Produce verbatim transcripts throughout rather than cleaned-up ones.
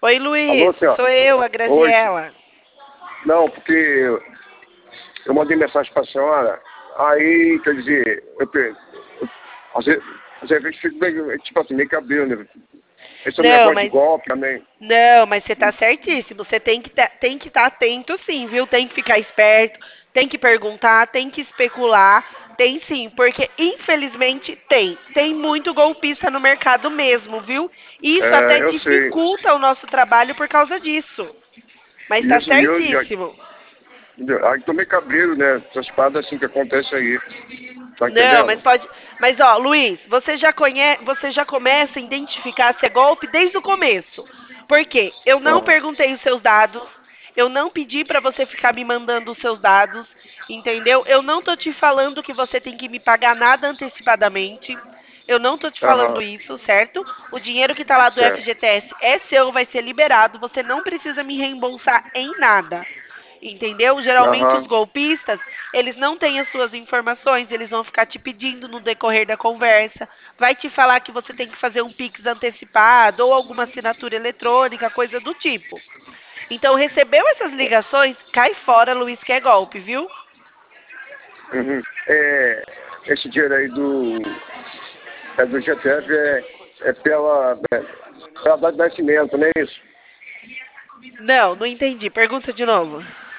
Oi, Alô, Luiz. senhora. Sou eu, a Oi. Graziela. Não, porque eu, eu mandei mensagem para a senhora, aí, quer dizer, eu, eu, às vezes, às vezes fico meio, tipo assim, meio cabelo, né? Esse é um Não, negócio de mas golpe também. não, mas você tá certíssimo. Você tem que tá- tem que estar atento, sim, viu? Tem que ficar esperto, tem que perguntar, tem que especular, tem sim, porque infelizmente tem, tem muito golpista no mercado mesmo, viu? Isso até É, eu sei. dificulta o nosso trabalho por causa disso. Mas E tá isso, e eu já, certíssimo. aí tomei cabelo, né? Essas paradas assim que acontecem aí. Tá Não, mas entendendo? pode. Mas ó, Luiz, você já conhece, você já começa a identificar se é golpe desde o começo. Por quê? Eu não Ah, perguntei os seus dados, eu não pedi para você ficar me mandando os seus dados, entendeu? Eu não tô te falando que você tem que me pagar nada antecipadamente. Eu não tô te falando aham, isso, certo? O dinheiro que tá lá do certo. F G T S é seu, vai ser liberado, você não precisa me reembolsar em nada. Entendeu? Geralmente os Aham, golpistas, eles não têm as suas informações, eles vão ficar te pedindo no decorrer da conversa, vai te falar que você tem que fazer um Pix antecipado ou alguma assinatura eletrônica, coisa do tipo. Então, recebeu essas ligações, cai fora, Luiz, que é golpe, viu? uhum. É, esse dinheiro aí do, é do G T F é, é pela, é, pela data de nascimento, não é isso? Não, não entendi. Pergunta de novo.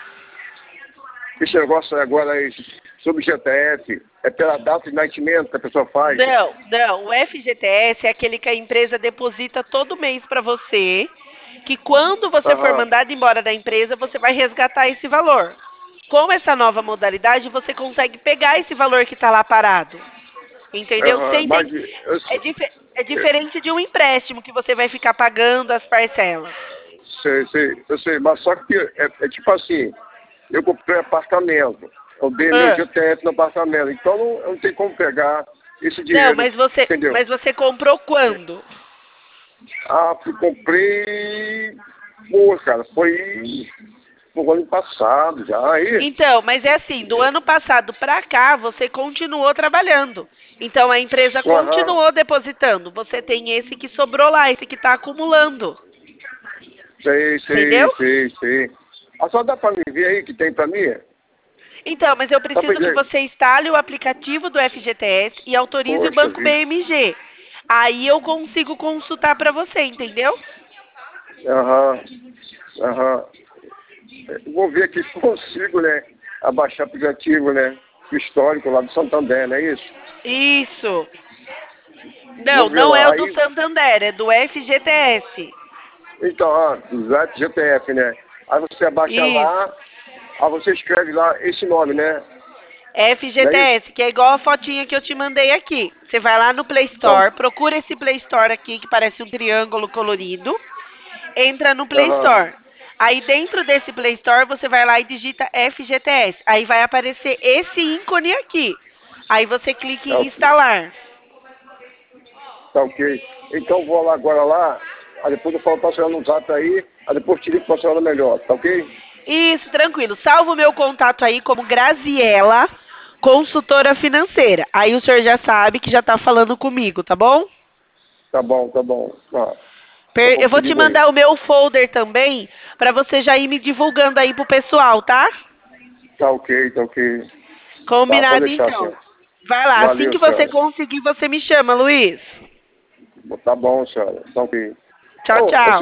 Esse negócio agora aí sobre o G T F é pela data de nascimento que a pessoa faz. Não, não. O F G T S é aquele que a empresa deposita todo mês para você, que quando você for Aham, mandado embora da empresa, você vai resgatar esse valor. Com essa nova modalidade, você consegue pegar esse valor que está lá parado. Entendeu? aham, Sem ter, mas eu, é, dife- é eu diferente de um empréstimo que você vai ficar pagando as parcelas. sei, sei, eu sei, mas só que é, é tipo assim, eu comprei apartamento, eu dei meu Ah, G T F no apartamento, então não, eu não tenho como pegar esse não, dinheiro, mas você, entendeu? mas você comprou quando? Ah, eu comprei, pô, cara, foi no ano passado já, aí, Então, mas é assim, do ano passado para cá, você continuou trabalhando. Então, a empresa aham, continuou depositando. Você tem esse que sobrou lá, esse que está acumulando. sei, Entendeu? sei, sei, sei. Ah, só dá pra me ver aí que tem pra mim? Então, mas eu Dá pra preciso que ver? você instale o aplicativo do F G T S e autorize o Poxa Banco vida. B M G. Aí eu consigo consultar para você, entendeu? Aham, aham. Eu vou ver aqui se consigo, né? Abaixar o aplicativo, né? Histórico lá do Santander, não é isso? Isso. Vou Não, ver não é lá. o do Aí, Santander, é do F G T S. então, ó, Zap G T F, né? Aí você abaixa Isso. lá, aí você escreve lá esse nome, né? Não é isso? F G T S, que é igual a fotinha que eu te mandei aqui. Você vai lá no Play Então, Store, procura esse Play Store aqui que parece um triângulo colorido, entra no Play aham. Store. Aí dentro desse Play Store você vai lá e digita F G T S. Aí vai aparecer esse ícone aqui. Aí você clica Tá, em ok. instalar. Tá ok. Então vou lá agora lá, aí depois eu falo pra senhora no Zap aí, aí depois te ligo pra senhora melhor, tá ok? Isso, tranquilo. Salva o meu contato aí como Graziela, consultora financeira. Aí o senhor já sabe que já está falando comigo, tá bom? Tá bom, tá bom. Ah, Per- depois Eu eu te vou te ligo aí. mandar o meu folder também, para você já ir me divulgando aí pro pessoal, tá? Tá ok, tá ok. Tá, pode Combinado deixar, então. senhor. Vai lá, assim Valeu, que você senhora. conseguir, você me chama, Luiz. Tá bom, senhora. Tá ok. Tchau, Ô, ô, tchau.